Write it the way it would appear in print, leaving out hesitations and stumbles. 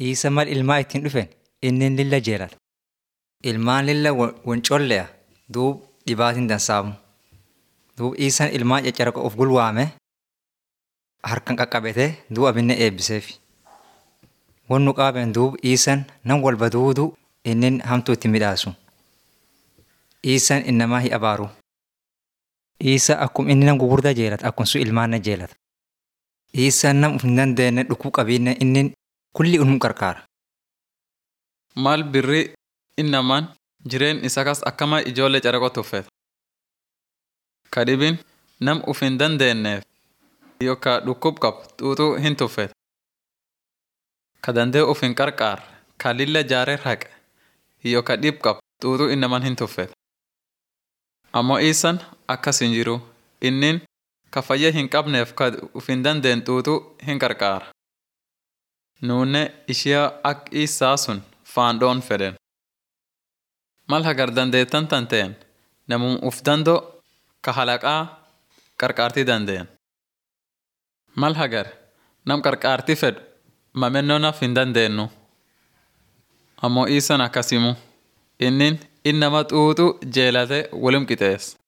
Isa mal ilmaa ittiin dhufen inni lilla jeelata. Ilmaan lilla wancolleya duub dhibaatiin dansaamu. Duub isaan ilmaan caccaraqa of gulwaame harkan qaqqabete duub abinne eebbiseefi. Wannu qaabeen duub isaan nan walba duudu inni hamtuu itti midhaasu. Isaan innamaa hi abaaru. Isa akkum inni nam gugurdaa jeelata akkun sun ilmaan na jeelata. Isaan nam uf hin dandeenye dhukuu qabiinne inni kulli unum qarqaara. Maal birrii innamaan jireen isa kas akkama ijoollee caraqoo tuffeeta. Kadhibin nam uf hin dandeenyeef yookaan dhukkub qabu xuuxuu hin tuffeeta. Ka dandee uf hin qarqaar ka lilla jaaree haqe yookaan dhib qabu xuuxuu innamaan hin tuffeeta. Ammoo isaan akkas hin jiru innin ka fayya hin qabneef ka uf hin dandeen xuuxuu hin qarqaara. Nuunne ishiyaa ak isaa sun faandhoon fedhen. Mal hagar dandeettan tan ta'en namum uf dandoo ka halaqaa qarqaartii dandeen. Mal hagar nam qarqaartii fedhu mamennoonaaf hin dandeenyu. Ammoo isaan akkasimu innin innama xuuxuu jeelate walim qixeessa.